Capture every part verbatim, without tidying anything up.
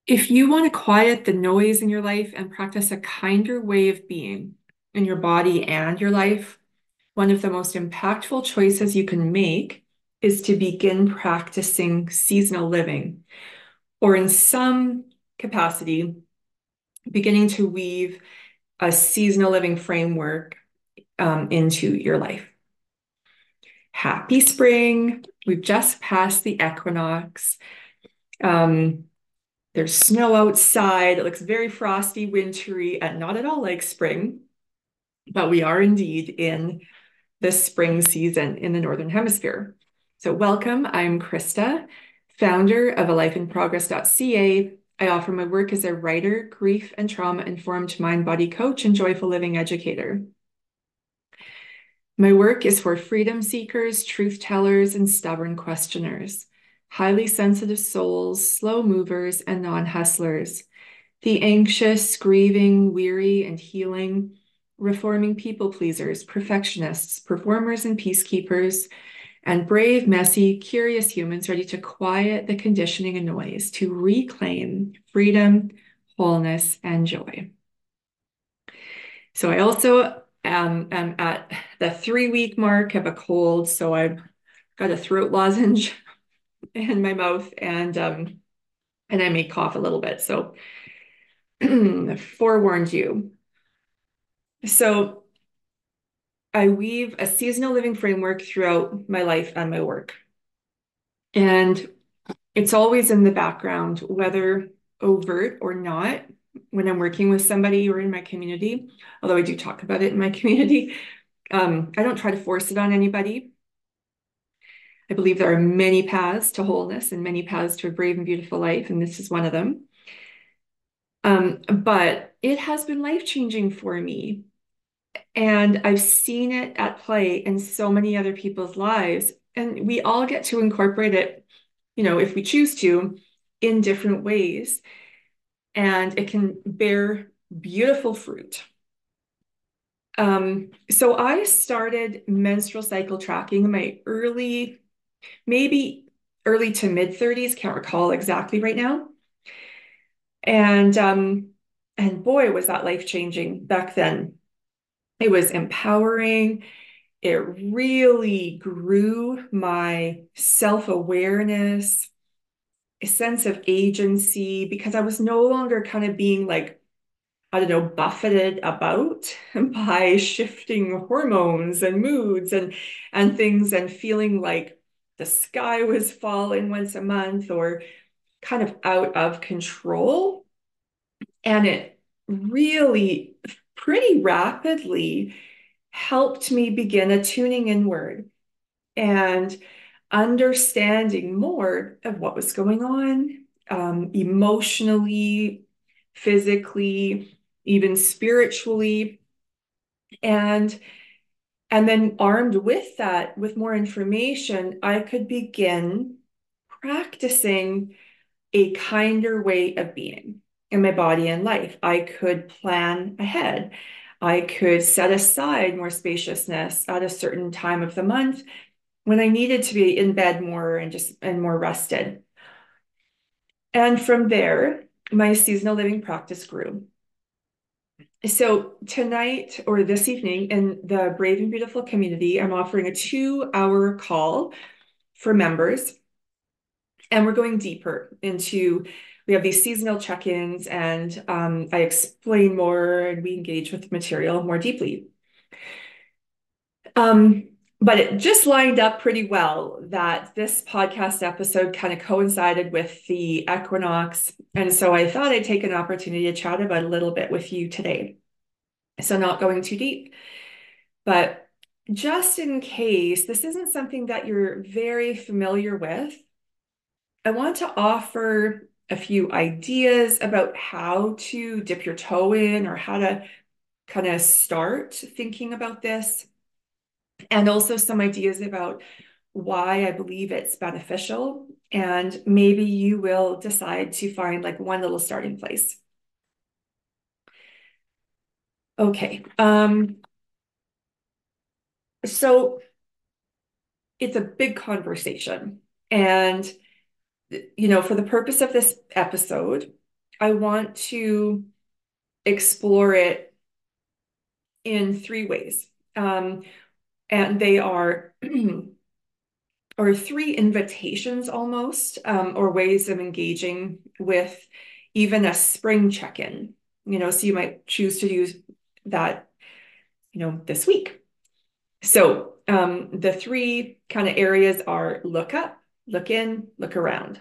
If you want to quiet the noise in your life and practice a kinder way of being in your body and your life, one of the most impactful choices you can make is to begin practicing seasonal living, or in some capacity, beginning to weave a seasonal living framework um, into your life. Happy spring. We've just passed the equinox. Um, There's snow outside. It looks very frosty, wintry, and not at all like spring, but we are indeed in the spring season in the Northern Hemisphere. So welcome, I'm Krista, founder of a life in progress dot c a. I offer my work as a writer, grief and trauma-informed mind-body coach, and joyful living educator. My work is for freedom seekers, truth tellers, and stubborn questioners, highly sensitive souls, slow movers, and non-hustlers, the anxious, grieving, weary, and healing, reforming people pleasers, perfectionists, performers, and peacekeepers, and brave, messy, curious humans ready to quiet the conditioning and noise to reclaim freedom, wholeness, and joy. So I also um, am at the three-week mark of a cold, so I've got a throat lozenge in my mouth, and um, and I may cough a little bit. So forewarned you. So I weave a seasonal living framework throughout my life and my work. And it's always in the background, whether overt or not, when I'm working with somebody or in my community, although I do talk about it in my community. Um, I don't try to force it on anybody. I believe there are many paths to wholeness and many paths to a brave and beautiful life, and this is one of them. Um, but it has been life-changing for me. And I've seen it at play in so many other people's lives. And we all get to incorporate it, you know, if we choose to, in different ways. And it can bear beautiful fruit. Um, so I started menstrual cycle tracking in my early, maybe early to mid thirties, can't recall exactly right now. And um, and boy, was that life-changing back then. It was empowering. It really grew my self-awareness, a sense of agency, because I was no longer kind of being like, I don't know, buffeted about by shifting hormones and moods and and things, and feeling like the sky was falling once a month or kind of out of control. And it really pretty rapidly helped me begin a tuning inward and understanding more of what was going on, um, emotionally, physically, even spiritually. And and then armed with that, with more information, I could begin practicing a kinder way of being in my body and life. I could plan ahead. I could set aside more spaciousness at a certain time of the month when I needed to be in bed more and just and more rested. And from there, my seasonal living practice grew. So tonight or this evening in the Brave and Beautiful community, I'm offering a two-hour call for members. And we're going deeper into, we have these seasonal check-ins, and um, I explain more and we engage with the material more deeply. Um, but it just lined up pretty well that this podcast episode kind of coincided with the equinox. And so I thought I'd take an opportunity to chat about a little bit with you today. So not going too deep, but just in case this isn't something that you're very familiar with, I want to offer a few ideas about how to dip your toe in or how to kind of start thinking about this, and also some ideas about why I believe it's beneficial. And maybe you will decide to find like one little starting place. Okay. Um, so it's a big conversation. And, you know, for the purpose of this episode, I want to explore it in three ways. Um, and they are or three invitations almost, um, or ways of engaging with even a spring check-in. You know, so you might choose to use that, you know, this week. So um, the three kind of areas are look up, look in, look around.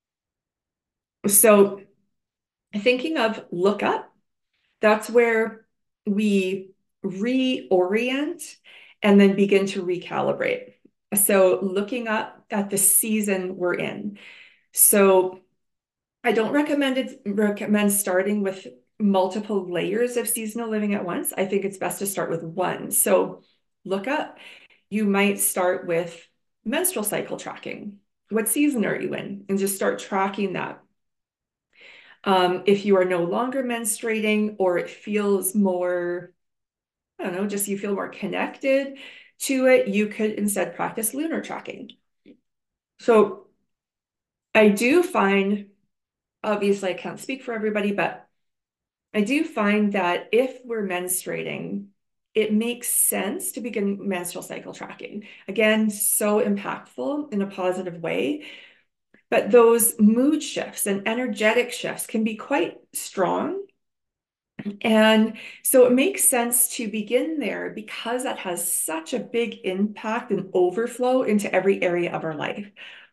So thinking of look up, that's where we reorient and then begin to recalibrate. So looking up at the season we're in. So I don't recommend it, recommend starting with multiple layers of seasonal living at once. I think it's best to start with one. So look up. You might start with menstrual cycle tracking. What season are you in? And just start tracking that. Um, if you are no longer menstruating or it feels more, I don't know, just you feel more connected to it, you could instead practice lunar tracking. So I do find, obviously, I can't speak for everybody, but I do find that if we're menstruating, it makes sense to begin menstrual cycle tracking. Again, so impactful in a positive way. But those mood shifts and energetic shifts can be quite strong. And so it makes sense to begin there because that has such a big impact and overflow into every area of our life.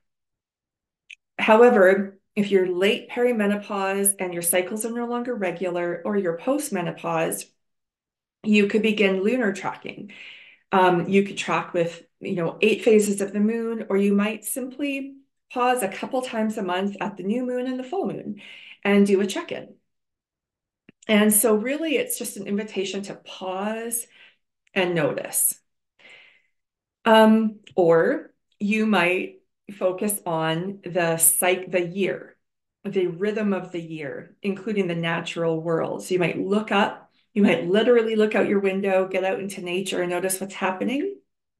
However, if you're late perimenopause and your cycles are no longer regular, or you're postmenopause, you could begin lunar tracking. Um, you could track with, you know, eight phases of the moon, or you might simply pause a couple times a month at the new moon and the full moon and do a check-in. And so really it's just an invitation to pause and notice. Um, or you might focus on the psych, the year, the rhythm of the year, including the natural world. So you might look up, you might literally look out your window, get out into nature and notice what's happening.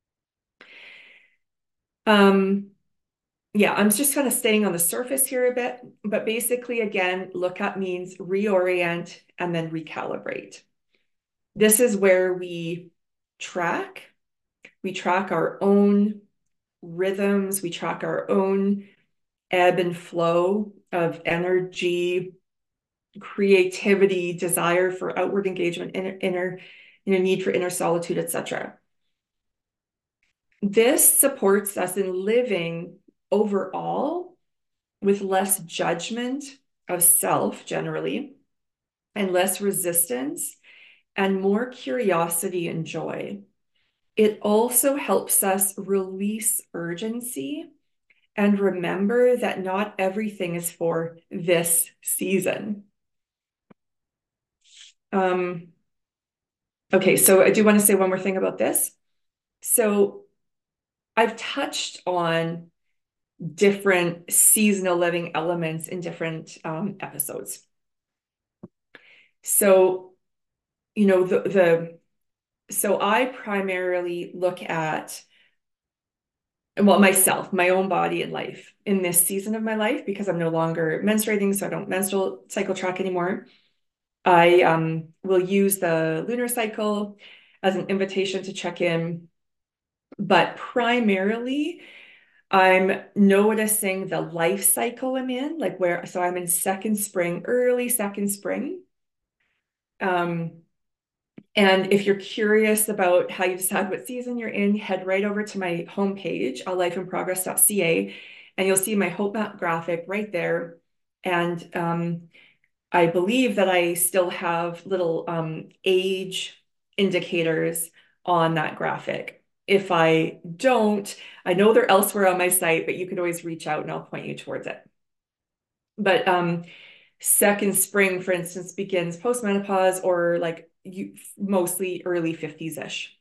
Um, yeah, I'm just kind of staying on the surface here a bit, but basically, again, look up means reorient and then recalibrate. This is where we track, we track our own rhythms, we track our own ebb and flow of energy, creativity, desire for outward engagement, inner, inner you know, need for inner solitude, et cetera. This supports us in living overall with less judgment of self generally, and less resistance, and more curiosity and joy. It also helps us release urgency and remember that not everything is for this season. Um, okay, so I do want to say one more thing about this. So I've touched on different seasonal living elements in different um, episodes. So, you know, the, the so I primarily look at, well, myself, my own body and life in this season of my life because I'm no longer menstruating, so I don't menstrual cycle track anymore. I um, will use the lunar cycle as an invitation to check in, but primarily I'm noticing the life cycle I'm in, like where, so I'm in second spring, early second spring. Um, and if you're curious about how you decide what season you're in, head right over to my homepage, a life in progress dot c a, and you'll see my hope map graphic right there. And um, I believe that I still have little um, age indicators on that graphic. If I don't, I know they're elsewhere on my site, but you can always reach out and I'll point you towards it. But um, second spring, for instance, begins postmenopause or like you, mostly early fifties-ish.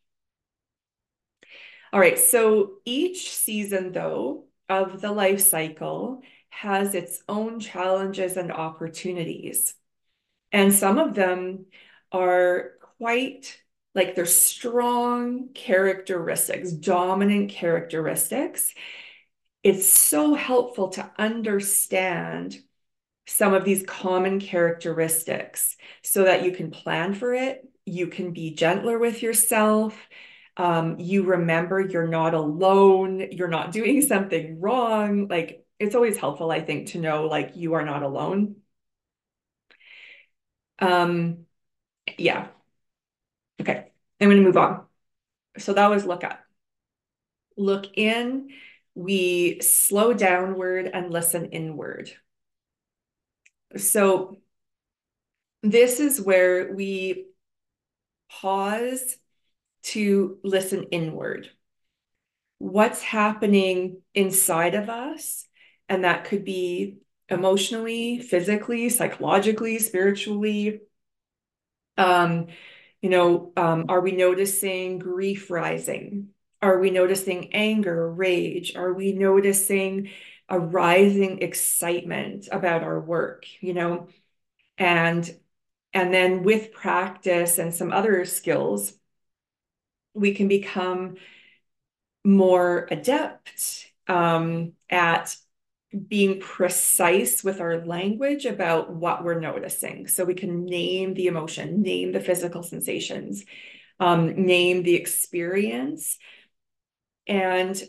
All right, so each season, though, of the life cycle has its own challenges and opportunities. And some of them are quite like they're strong characteristics, dominant characteristics. It's so helpful to understand some of these common characteristics so that you can plan for it. You can be gentler with yourself. Um, you remember you're not alone. You're not doing something wrong. Like, it's always helpful, I think, to know like you are not alone. Um, yeah. Okay. I'm going to move on. So that was look up. Look in, we slow downward and listen inward. So this is where we pause to listen inward. What's happening inside of us? And that could be emotionally, physically, psychologically, spiritually. Um, you know, um, are we noticing grief rising? Are we noticing anger, rage? Are we noticing a rising excitement about our work? You know, and and then with practice and some other skills, we can become more adept um, at being precise with our language about what we're noticing. So we can name the emotion, name the physical sensations, um, name the experience. And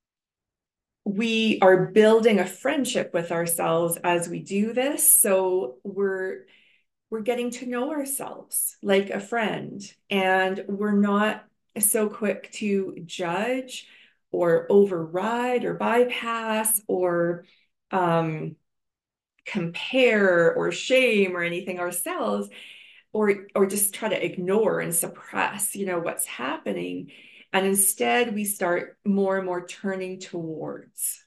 we are building a friendship with ourselves as we do this. So we're we're getting to know ourselves like a friend, and we're not so quick to judge or override or bypass or um, compare or shame or anything ourselves, or or just try to ignore and suppress, you know, what's happening. And instead we start more and more turning towards.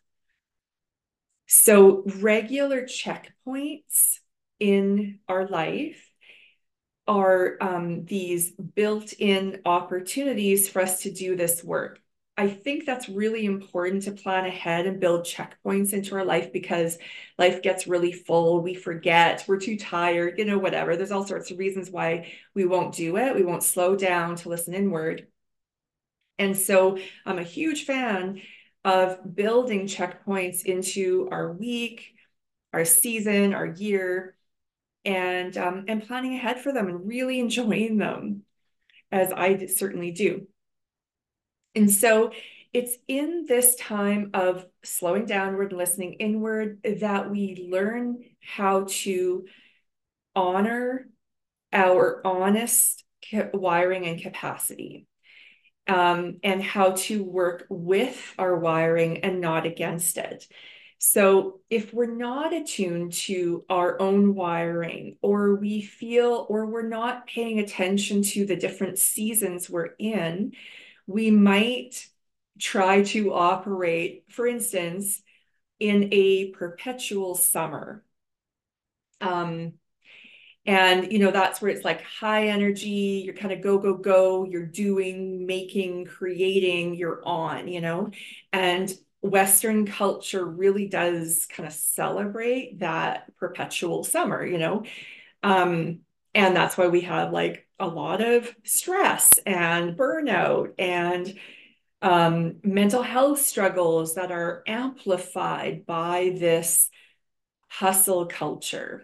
So regular checkpoints in our life are um, these built-in opportunities for us to do this work. I think that's really important to plan ahead and build checkpoints into our life, because life gets really full. We forget, we're too tired, you know, whatever. There's all sorts of reasons why we won't do it. We won't slow down to listen inward. And so I'm a huge fan of building checkpoints into our week, our season, our year, and um, and planning ahead for them and really enjoying them, as I certainly do. And so it's in this time of slowing downward and listening inward that we learn how to honor our honest wiring and capacity, um, and how to work with our wiring and not against it. So if we're not attuned to our own wiring, or we feel, or we're not paying attention to the different seasons we're in, we might try to operate, for instance, in a perpetual summer. Um, and, you know, that's where it's like high energy, you're kind of go, go, go, you're doing, making, creating, you're on, you know, and Western culture really does kind of celebrate that perpetual summer, you know, um, and that's why we have like a lot of stress and burnout and um, mental health struggles that are amplified by this hustle culture.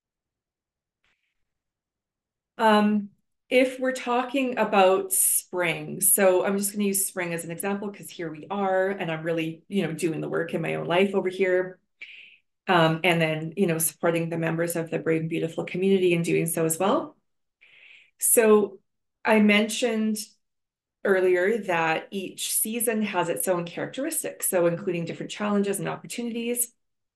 Um, if we're talking about spring, so I'm just going to use spring as an example because here we are, and I'm really, you know, doing the work in my own life over here. Um, and then, you know, supporting the members of the Brave and Beautiful community and doing so as well. So I mentioned earlier that each season has its own characteristics, so including different challenges and opportunities.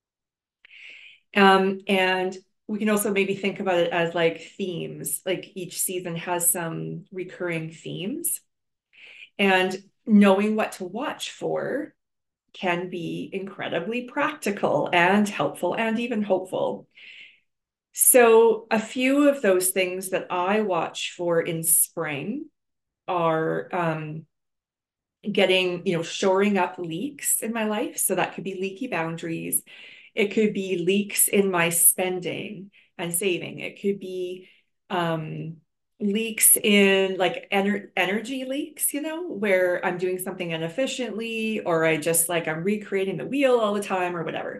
Um, and we can also maybe think about it as like themes, like each season has some recurring themes. And knowing what to watch for can be incredibly practical and helpful and even hopeful. So a few of those things that I watch for in spring are um, getting, you know, shoring up leaks in my life. So that could be leaky boundaries. It could be leaks in my spending and saving. It could be um, leaks in like ener energy leaks, you know, where I'm doing something inefficiently, or I just like I'm recreating the wheel all the time or whatever.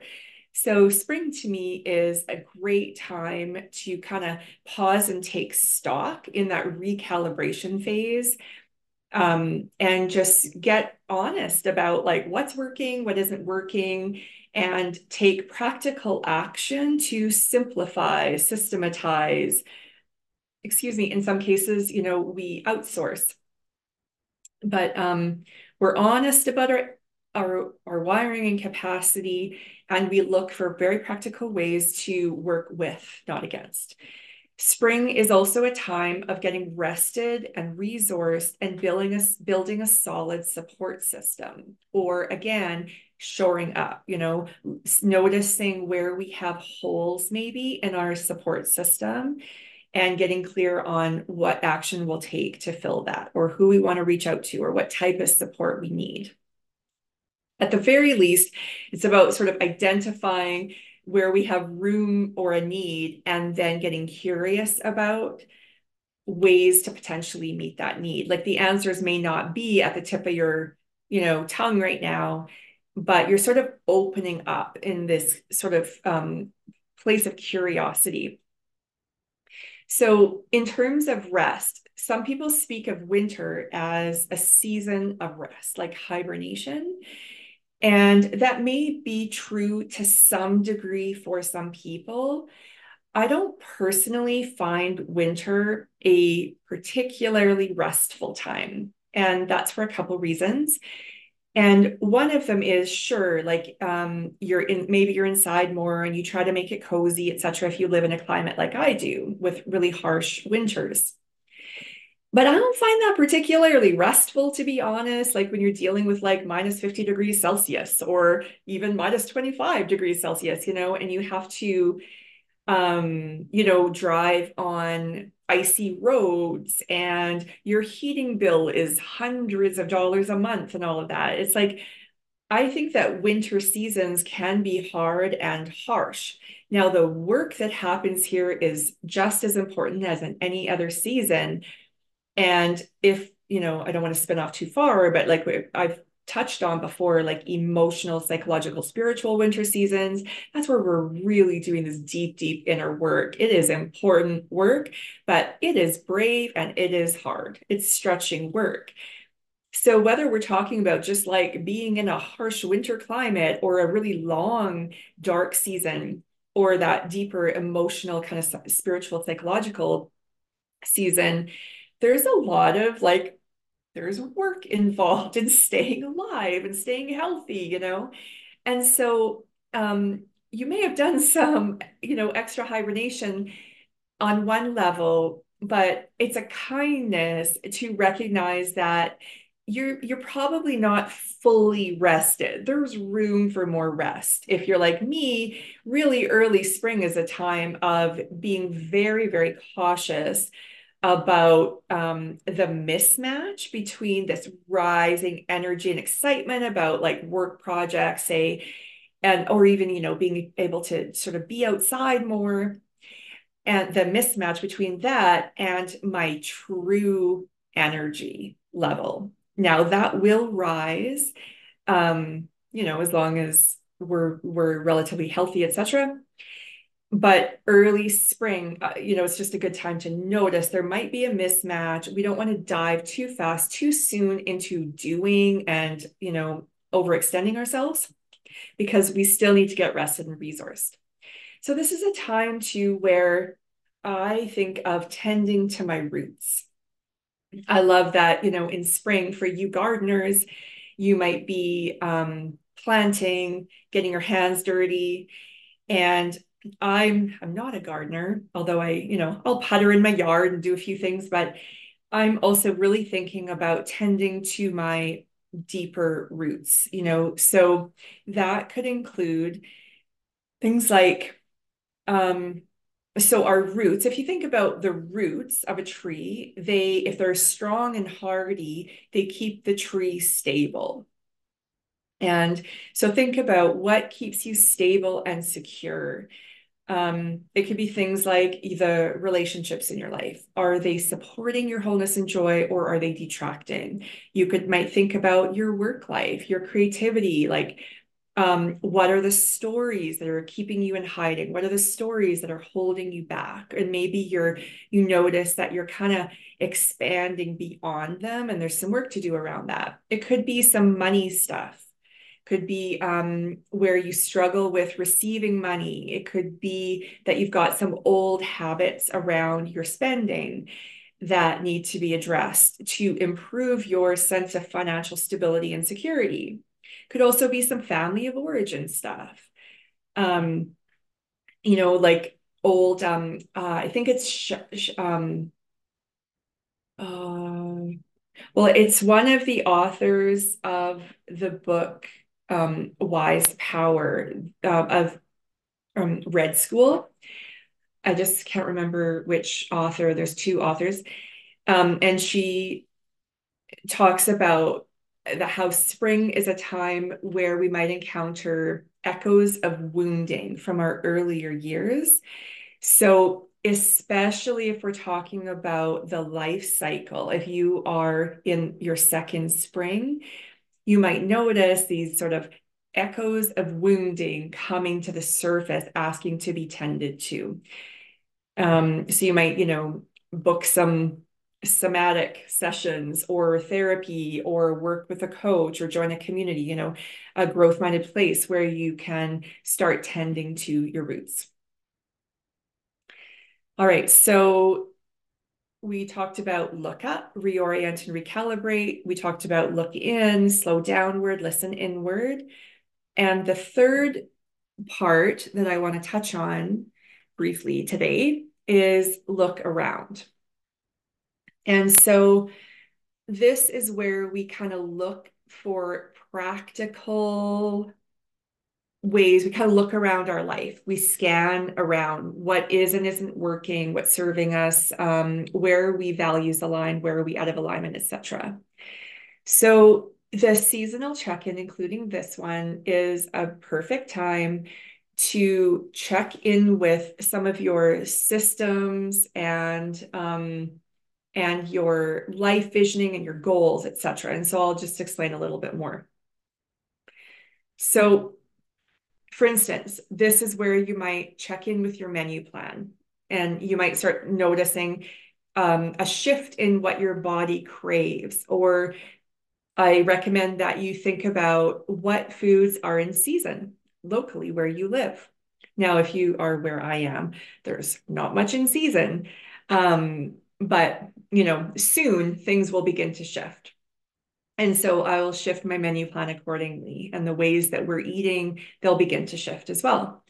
So spring to me is a great time to kind of pause and take stock in that recalibration phase, um, and just get honest about like what's working, what isn't working, and take practical action to simplify, systematize. Excuse me, in some cases, you know, we outsource, but um, we're honest about our, our, our wiring and capacity, and we look for very practical ways to work with, not against. Spring is also a time of getting rested and resourced and building a, building a solid support system. Or again, shoring up, you know, noticing where we have holes maybe in our support system and getting clear on what action we'll take to fill that, or who we want to reach out to, or what type of support we need. At the very least, it's about sort of identifying where we have room or a need, and then getting curious about ways to potentially meet that need. Like the answers may not be at the tip of your, you know, tongue right now, but you're sort of opening up in this sort of um, place of curiosity. So in terms of rest, some people speak of winter as a season of rest, like hibernation. And that may be true to some degree for some people. I don't personally find winter a particularly restful time. And that's for a couple reasons. And one of them is, sure, like um, you're in, maybe you're inside more and you try to make it cozy, et cetera, if you live in a climate like I do with really harsh winters. But I don't find that particularly restful, to be honest, like when you're dealing with like minus fifty degrees Celsius or even minus twenty-five degrees Celsius, you know, and you have to, um, you know, drive on icy roads and your heating bill is hundreds of dollars a month and all of that. It's like, I think that winter seasons can be hard and harsh. Now, the work that happens here is just as important as in any other season. And if, you know, I don't want to spin off too far, but like I've touched on before, like emotional, psychological, spiritual winter seasons, that's where we're really doing this deep, deep inner work. It is important work, but it is brave and it is hard. It's stretching work. So whether we're talking about just like being in a harsh winter climate or a really long, dark season, or that deeper emotional kind of spiritual, psychological season, there's a lot of like, there's work involved in staying alive and staying healthy, you know? And so um, you may have done some, you know, extra hibernation on one level, but it's a kindness to recognize that you're you're probably not fully rested. There's room for more rest. If you're like me, really early spring is a time of being very, very cautious about um, the mismatch between this rising energy and excitement about like work projects, say, and or even, you know, being able to sort of be outside more, and the mismatch between that and my true energy level. Now that will rise, um, you know, as long as we're we're relatively healthy, et cetera. But early spring, uh, you know, it's just a good time to notice there might be a mismatch. We don't want to dive too fast, too soon into doing and, you know, overextending ourselves, because we still need to get rested and resourced. So this is a time to where I think of tending to my roots. I love that, you know, in spring for you gardeners, you might be um, planting, getting your hands dirty. And I'm I'm not a gardener, although I, you know, I'll putter in my yard and do a few things, but I'm also really thinking about tending to my deeper roots, you know. So that could include things like um so our roots, if you think about the roots of a tree, they, if they're strong and hardy, they keep the tree stable. And so think about what keeps you stable and secure. Um, it could be things like the relationships in your life. Are they supporting your wholeness and joy, or are they detracting? You could might think about your work life, your creativity, like Um, what are the stories that are keeping you in hiding? What are the stories that are holding you back? And maybe you're, you notice that you're kind of expanding beyond them, and there's some work to do around that. It could be some money stuff. Could be um, where you struggle with receiving money. It could be that you've got some old habits around your spending that need to be addressed to improve your sense of financial stability and security. Could also be some family of origin stuff. Um, you know, like old, um, uh, I think it's, sh sh um, uh, well, it's one of the authors of the book, um, Wise Power, uh, of um, Red School. I just can't remember which author. There's two authors. Um, and she talks about the how spring is a time where we might encounter echoes of wounding from our earlier years. So, especially if we're talking about the life cycle, if you are in your second spring, you might notice these sort of echoes of wounding coming to the surface, asking to be tended to. Um, so you might, you know, book some somatic sessions or therapy or work with a coach or join a community, you know, a growth-minded place where you can start tending to your roots. All right, so we talked about look up, reorient, and recalibrate. We talked about look in, slow downward, listen inward. And the third part that I want to touch on briefly today is look around. And so this is where we kind of look for practical ways. We kind of look around our life. We scan around what is and isn't working, what's serving us, um, where are we values aligned, where are we out of alignment, et cetera. So the seasonal check-in, including this one, is a perfect time to check in with some of your systems and um, and your life visioning and your goals, et cetera. And so I'll just explain a little bit more. So for instance, this is where you might check in with your menu plan, and you might start noticing um, a shift in what your body craves. Or I recommend that you think about what foods are in season locally where you live. Now, if you are where I am, there's not much in season. Um, but, you know, soon things will begin to shift. And so I will shift my menu plan accordingly. And the ways that we're eating, they'll begin to shift as well.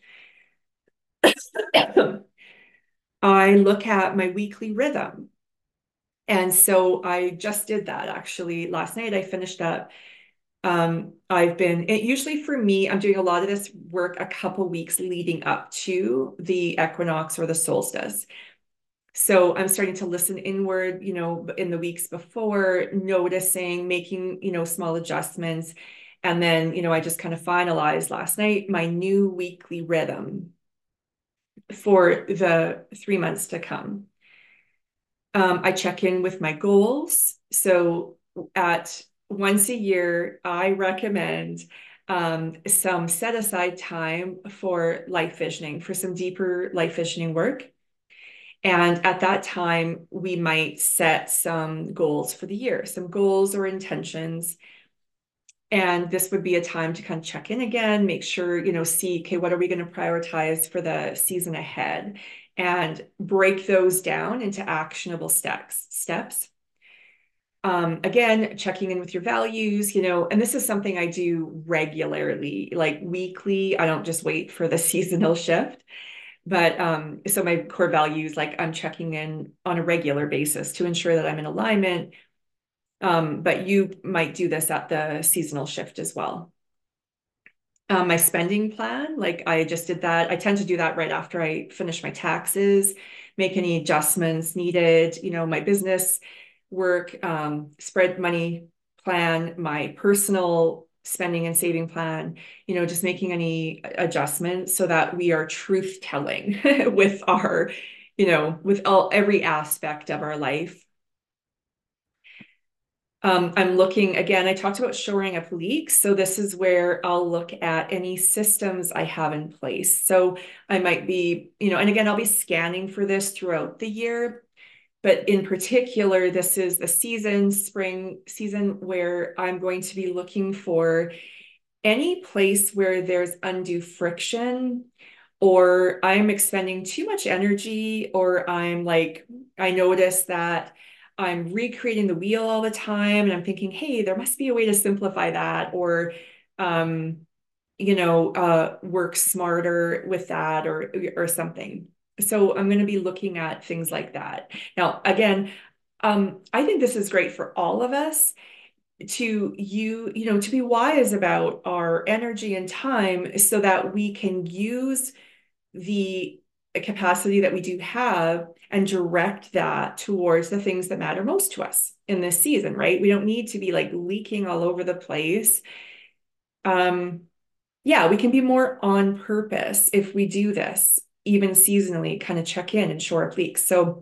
I look at my weekly rhythm. And so I just did that actually last night. I finished up. Um, I've been, it, usually for me, I'm doing a lot of this work a couple weeks leading up to the equinox or the solstice. So I'm starting to listen inward, you know, in the weeks before, noticing, making, you know, small adjustments. And then, you know, I just kind of finalized last night my new weekly rhythm for the three months to come. Um, I check in with my goals. So at once a year, I recommend um, some set aside time for life visioning, for some deeper life visioning work. And at that time, we might set some goals for the year, some goals or intentions. And this would be a time to kind of check in again, make sure, you know, see, okay, what are we going to prioritize for the season ahead? And break those down into actionable steps. steps. Um, again, checking in with your values, you know, and this is something I do regularly, like weekly. I don't just wait for the seasonal shift. But um, so my core values, like I'm checking in on a regular basis to ensure that I'm in alignment. Um, but you might do this at the seasonal shift as well. Um, my spending plan, like I just did that. I tend to do that right after I finish my taxes, make any adjustments needed, you know, my business work, um, spread money plan, my personal spending and saving plan, you know, just making any adjustments so that we are truth telling with our, you know, with all every aspect of our life. Um, I'm looking again, I talked about shoring up leaks. So this is where I'll look at any systems I have in place. So I might be, you know, and again, I'll be scanning for this throughout the year. But in particular, this is the season, spring season, where I'm going to be looking for any place where there's undue friction, or I'm expending too much energy, or I'm like, I notice that I'm recreating the wheel all the time and I'm thinking, hey, there must be a way to simplify that, or um, you know, uh, work smarter with that, or or something. So I'm going to be looking at things like that. Now, again, um, I think this is great for all of us to you, you know, to be wise about our energy and time so that we can use the capacity that we do have and direct that towards the things that matter most to us in this season, right? We don't need to be like leaking all over the place. Um, yeah, we can be more on purpose if we do this, even seasonally, kind of check in and shore up leaks. So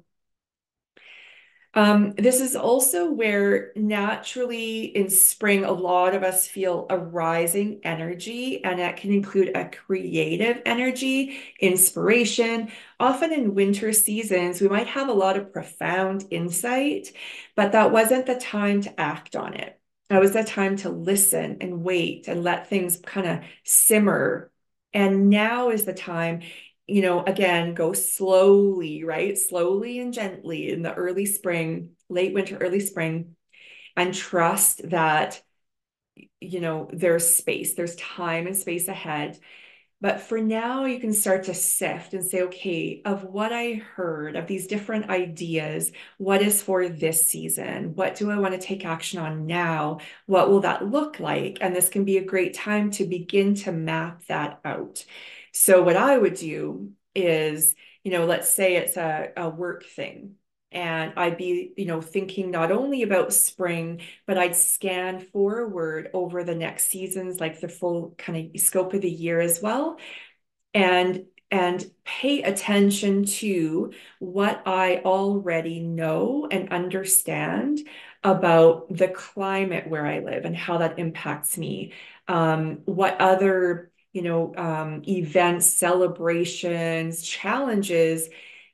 Um, this is also where naturally in spring, a lot of us feel a rising energy, and that can include a creative energy, inspiration. Often in winter seasons, we might have a lot of profound insight, but that wasn't the time to act on it. That was the time to listen and wait and let things kind of simmer. And now is the time, you know, again, go slowly, right? Slowly and gently in the early spring, late winter, early spring, and trust that, you know, there's space, there's time and space ahead. But for now, you can start to sift and say, okay, of what I heard, of these different ideas, what is for this season? What do I want to take action on now? What will that look like? And this can be a great time to begin to map that out. So, what I would do is, you know, let's say it's a, a work thing. And I'd be, you know, thinking not only about spring, but I'd scan forward over the next seasons, like the full kind of scope of the year as well, and and pay attention to what I already know and understand about the climate where I live and how that impacts me. Um, what other, you know, um, events, celebrations, challenges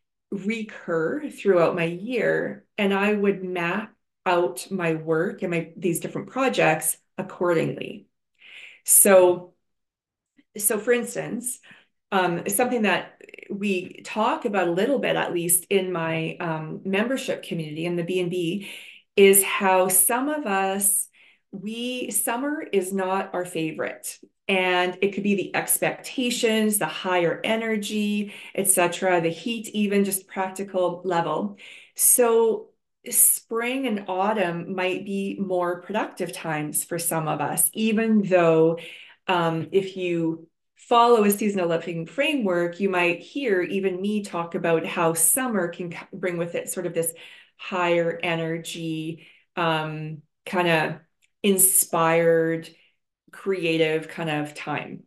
recur throughout my year, and I would map out my work and my these different projects accordingly. So, so for instance, um, something that we talk about a little bit, at least in my um, membership community in the B and B, is how some of us, we, summer is not our favorite. And it could be the expectations, the higher energy, et cetera, the heat, even just practical level. So spring and autumn might be more productive times for some of us, even though um, if you follow a seasonal living framework, you might hear even me talk about how summer can bring with it sort of this higher energy, um, kind of inspired, creative kind of time.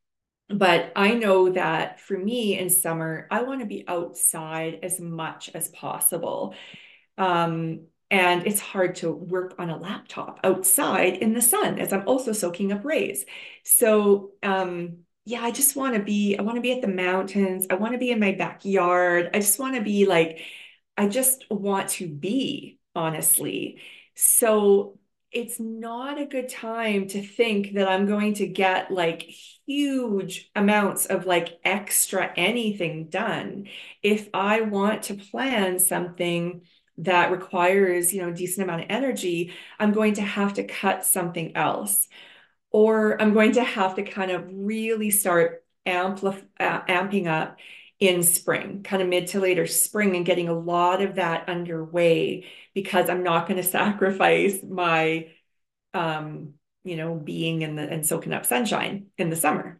But I know that for me in summer, I want to be outside as much as possible. Um, and it's hard to work on a laptop outside in the sun as I'm also soaking up rays. So, um, yeah, I just want to be, I want to be at the mountains. I want to be in my backyard. I just want to be like, I just want to be, honestly. So it's not a good time to think that I'm going to get like huge amounts of like extra anything done. If I want to plan something that requires, you know, a decent amount of energy, I'm going to have to cut something else. Or I'm going to have to kind of really start amplif uh, amping up in spring, kind of mid to later spring, and getting a lot of that underway because I'm not going to sacrifice my, um, you know, being in the and soaking up sunshine in the summer.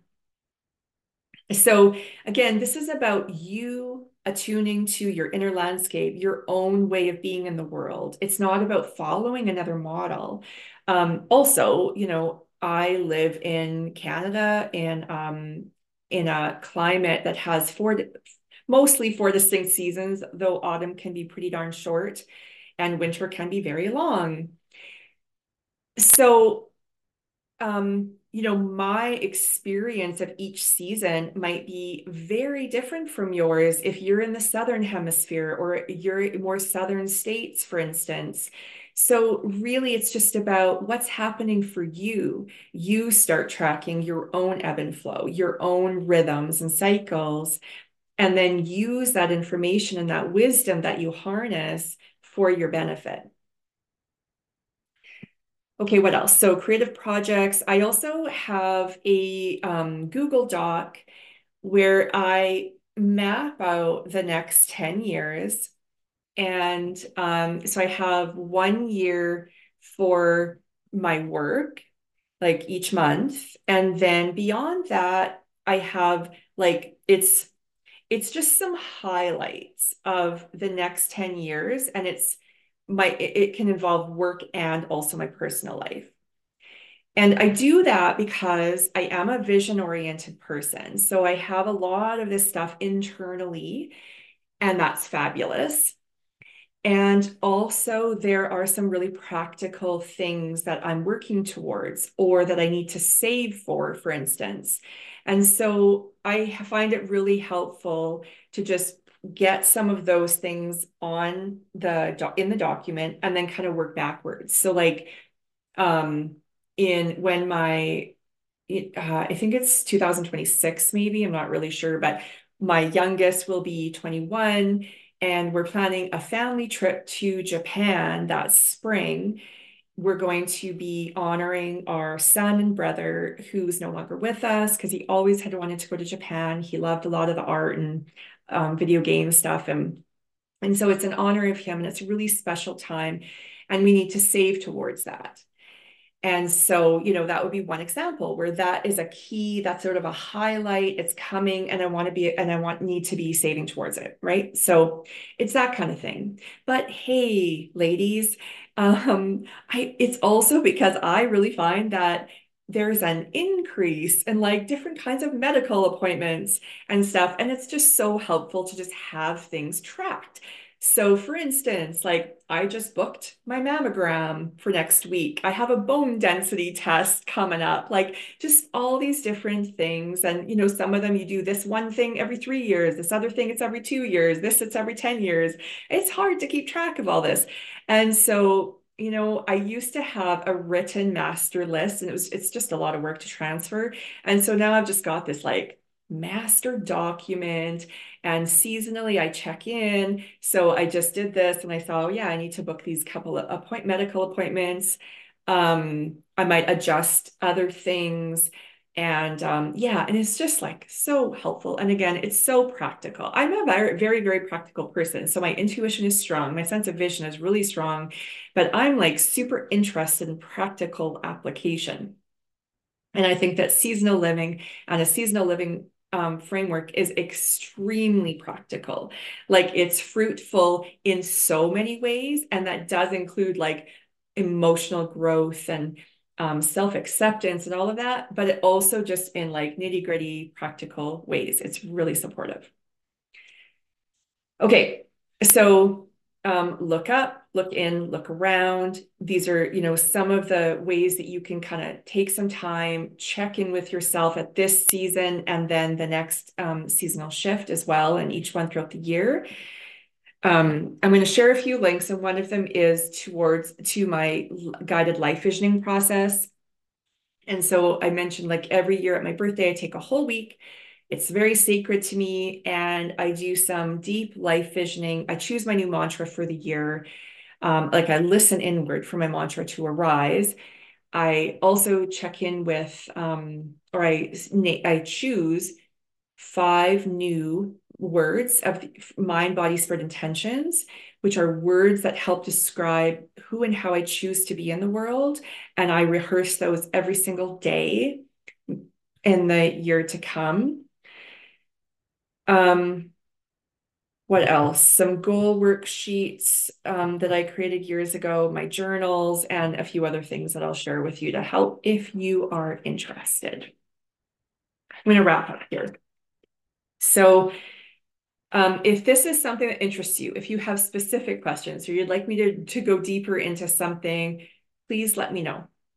So again, this is about you attuning to your inner landscape, your own way of being in the world. It's not about following another model. Um, also, you know, I live in Canada and um, in a climate that has four, mostly four distinct seasons, though autumn can be pretty darn short and winter can be very long. So, um, you know, my experience of each season might be very different from yours if you're in the southern hemisphere or you're in more southern states, for instance. So really, it's just about what's happening for you. You start tracking your own ebb and flow, your own rhythms and cycles, and then use that information and that wisdom that you harness for your benefit. Okay, what else? So creative projects. I also have a um, Google Doc where I map out the next ten years. And um, so I have one year for my work, like each month. And then beyond that, I have like it's it's just some highlights of the next ten years. And it's my it, it can involve work and also my personal life. And I do that because I am a vision oriented person. So I have a lot of this stuff internally, and that's fabulous. And also, there are some really practical things that I'm working towards or that I need to save for, for instance. And so I find it really helpful to just get some of those things on the in the document and then kind of work backwards. So like um in when my uh, I think it's two thousand twenty-six, maybe. I'm not really sure, but my youngest will be twenty-one, and we're planning a family trip to Japan that spring. We're going to be honoring our son and brother who's no longer with us because he always had wanted to go to Japan. He loved a lot of the art and um, video game stuff. And, and so it's an honor of him, and it's a really special time. And we need to save towards that. And so, you know, that would be one example where that is a key, that's sort of a highlight. It's coming, and I want to be, and I want need to be saving towards it, right? So it's that kind of thing. But hey, ladies, um, I it's also because I really find that there's an increase in like different kinds of medical appointments and stuff. And it's just so helpful to just have things tracked. So, for instance, like I just booked my mammogram for next week. I have a bone density test coming up, like just all these different things. And, you know, some of them you do this one thing every three years, this other thing it's every two years, this it's every ten years. It's hard to keep track of all this. And so, you know, I used to have a written master list, and it was it's just a lot of work to transfer. And so now I've just got this like master document, and seasonally I check in. So I just did this and I thought, oh yeah, I need to book these couple of appoint medical appointments. Um, I might adjust other things. And um, yeah, and it's just like so helpful. And again, it's so practical. I'm a very, very, very practical person. So my intuition is strong. My sense of vision is really strong, but I'm like super interested in practical application. And I think that seasonal living and a seasonal living um, framework is extremely practical. Like it's fruitful in so many ways. And that does include like emotional growth and um, self-acceptance and all of that. But it also just in like nitty-gritty practical ways. It's really supportive. Okay, so um, look up, look in, look around. These are, you know, some of the ways that you can kind of take some time, check in with yourself at this season and then the next um, seasonal shift as well, and each one throughout the year. Um, I'm going to share a few links, and one of them is towards to my guided life visioning process. And so I mentioned like every year at my birthday, I take a whole week. It's very sacred to me. And I do some deep life visioning. I choose my new mantra for the year. Um, like I listen inward for my mantra to arise. I also check in with, um, or I, I choose five new words of mind, body, spirit, intentions, which are words that help describe who and how I choose to be in the world. And I rehearse those every single day in the year to come. Um, what else? Some goal worksheets um, that I created years ago, my journals, and a few other things that I'll share with you to help if you are interested. I'm going to wrap up here. So Um, if this is something that interests you, if you have specific questions or you'd like me to, to go deeper into something, please let me know.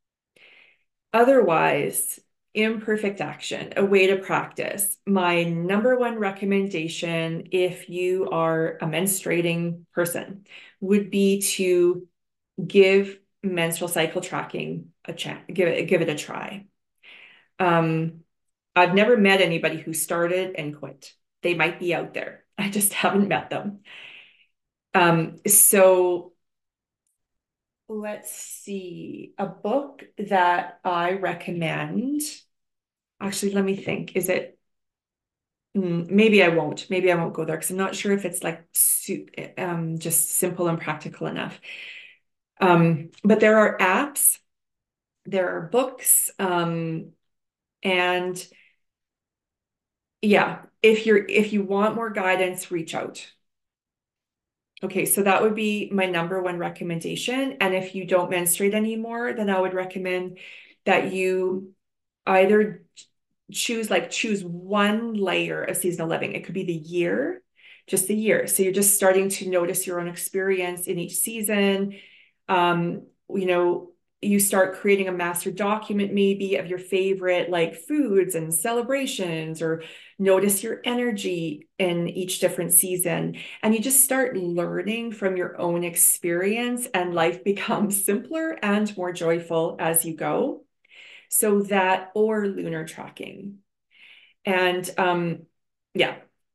Otherwise, imperfect action, a way to practice. My number one recommendation, if you are a menstruating person, would be to give menstrual cycle tracking a chance, give it, give it a try. Um, I've never met anybody who started and quit. They might be out there. I just haven't met them. Um, so let's see, a book that I recommend. Actually, let me think. Is it, mm, maybe I won't. Maybe I won't go there because I'm not sure if it's like um, just simple and practical enough. Um, but there are apps, there are books, um, and yeah, if you're if you want more guidance, reach out. Okay, so that would be my number one recommendation. And if you don't menstruate anymore, then I would recommend that you either choose like choose one layer of seasonal living. It could be the year, just the year. So you're just starting to notice your own experience in each season. Um, you know, you start creating a master document maybe of your favorite like foods and celebrations, or notice your energy in each different season. And you just start learning from your own experience, and life becomes simpler and more joyful as you go. So that, or lunar tracking. And um, yeah.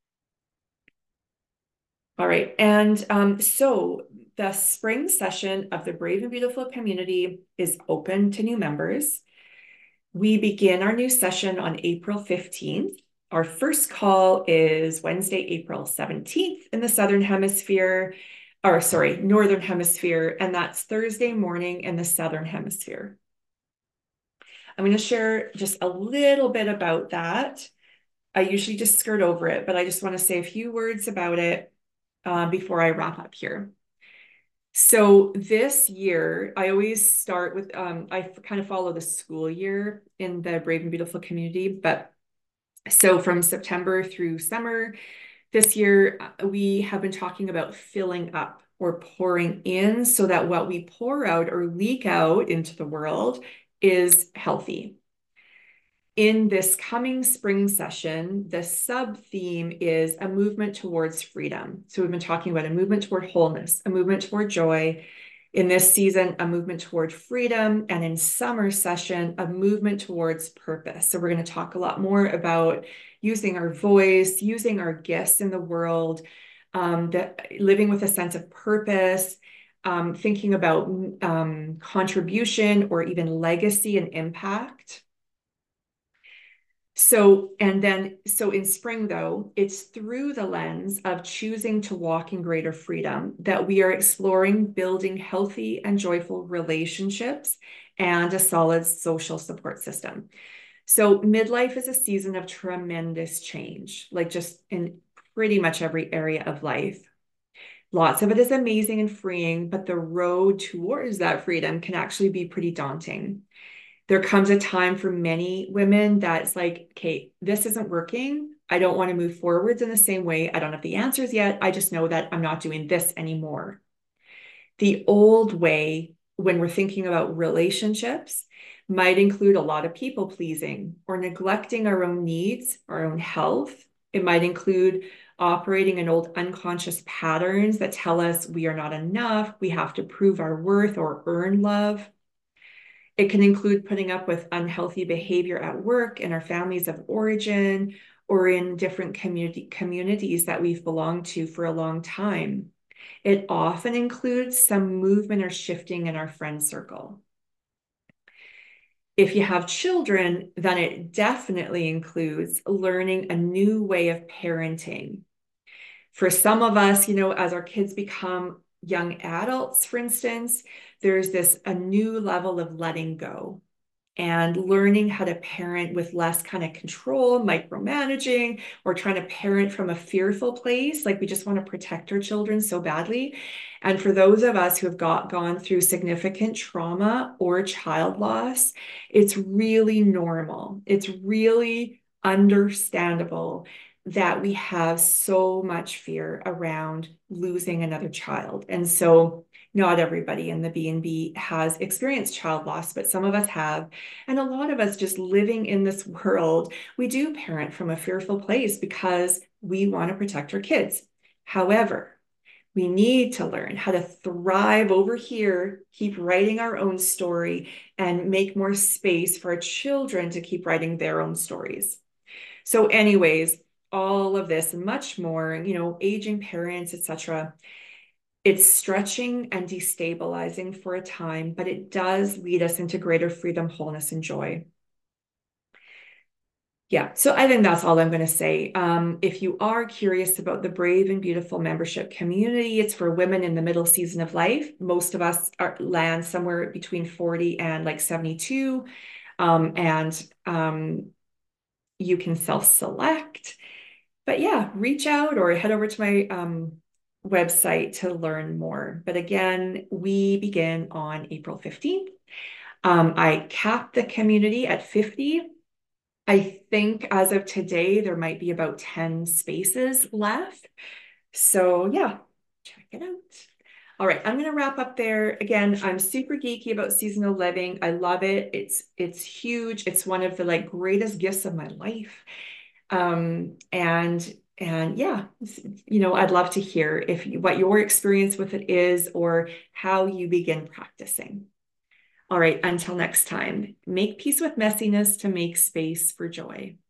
All right. And um, so the spring session of the Brave and Beautiful community is open to new members. We begin our new session on April fifteenth. Our first call is Wednesday, April seventeenth in the Southern Hemisphere, or sorry, Northern Hemisphere, and that's Thursday morning in the Southern Hemisphere. I'm going to share just a little bit about that. I usually just skirt over it, but I just want to say a few words about it uh, before I wrap up here. So this year, I always start with, um, I kind of follow the school year in the Brave and Beautiful community. But so from September through summer, this year, we have been talking about filling up or pouring in so that what we pour out or leak out into the world is healthy. In this coming spring session, the sub-theme is a movement towards freedom. So we've been talking about a movement toward wholeness, a movement toward joy. In this season, a movement toward freedom. And in summer session, a movement towards purpose. So we're going to talk a lot more about using our voice, using our gifts in the world, um, that, living with a sense of purpose, um, thinking about um, contribution or even legacy and impact. So, and then, so in spring, though, it's through the lens of choosing to walk in greater freedom that we are exploring building healthy and joyful relationships and a solid social support system. So, midlife is a season of tremendous change, like just in pretty much every area of life. Lots of it is amazing and freeing, but the road towards that freedom can actually be pretty daunting. There comes a time for many women that's like, okay, this isn't working. I don't want to move forwards in the same way. I don't have the answers yet. I just know that I'm not doing this anymore. The old way, when we're thinking about relationships, might include a lot of people pleasing or neglecting our own needs, our own health. It might include operating in old unconscious patterns that tell us we are not enough, we have to prove our worth or earn love. It can include putting up with unhealthy behavior at work, in our families of origin, or in different community communities that we've belonged to for a long time. It often includes some movement or shifting in our friend circle. If you have children, then it definitely includes learning a new way of parenting. For some of us, you know, as our kids become young adults, for instance, there's this a new level of letting go and learning how to parent with less kind of control, micromanaging, or trying to parent from a fearful place. Like we just want to protect our children so badly. And for those of us who have got gone through significant trauma or child loss, it's really normal. It's really understandable that we have so much fear around losing another child. And so not everybody in the B and B has experienced child loss, but some of us have. And a lot of us just living in this world, we do parent from a fearful place because we want to protect our kids. However, we need to learn how to thrive over here, keep writing our own story, and make more space for our children to keep writing their own stories. So, anyways, all of this and much more, you know, aging parents, et cetera. It's stretching and destabilizing for a time, but it does lead us into greater freedom, wholeness, and joy. Yeah, so I think that's all I'm going to say. Um, if you are curious about the Brave and Beautiful membership community, it's for women in the middle season of life. Most of us are, land somewhere between forty and like seventy-two. Um, and um, you can self-select. But yeah, reach out or head over to my um, website to learn more. But again, we begin on April fifteenth. Um, I capped the community at fifty. I think as of today, there might be about ten spaces left. So yeah, check it out. All right, I'm going to wrap up there. Again, I'm super geeky about seasonal living. I love it. It's it's huge. It's one of the like greatest gifts of my life. Um, and and yeah, you know, I'd love to hear if you, what your experience with it is or how you begin practicing. All right, until next time, make peace with messiness to make space for joy.